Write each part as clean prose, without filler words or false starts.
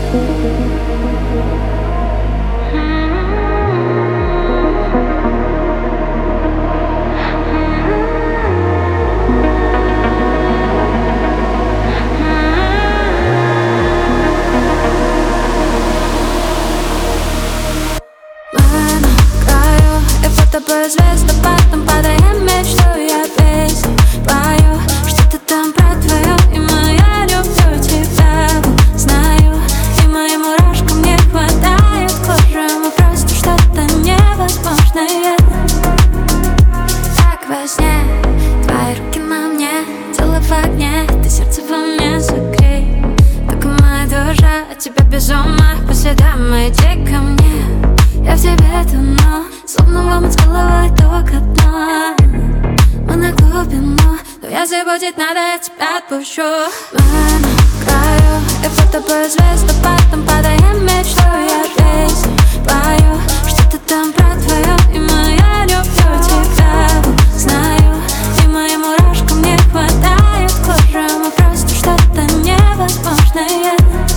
тобой звездопадом падаем, мечту я песню пою. Что-то там про твое имя, я люблю тебя, знаю. И моим мурашкам не хватает кожи, мы просто что-то невозможное. Как во сне, твои руки на мне, тело в огне, ты сердце во мне согрей. Только моя душа от тебя без ума, по следам иди ко мне. Я в тебе тону, словно в омут с головой только дно. Мы на глубину, но если будет надо, я тебя отпущу. Мы на краю, и под тобой звездопадом падаем, мечту я песню пою. Что-то там про твое имя, я люблю тебя, знаю. И моим мурашкам не хватает кожи, мы просто что-то невозможное.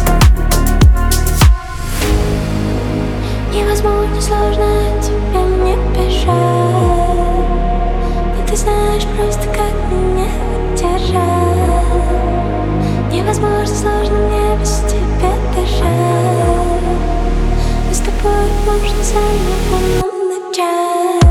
Невозможно, сложно тебе не бежать, но ты знаешь просто, как меня удержать. Невозможно, сложно мне без тебя дышать. Мы с тобой можно заново начать.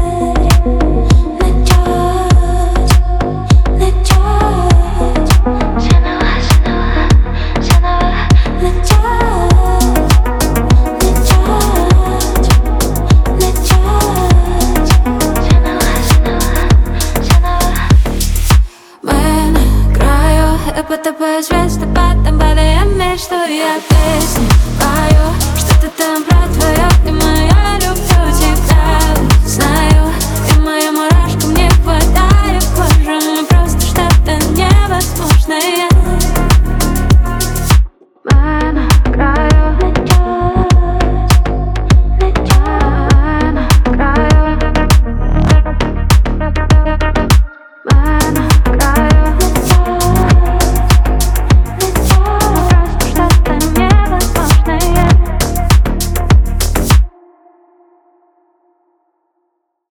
Под тобой звездопадом падаем, мечту я песню пою. Что-то там про твое имя, я люблю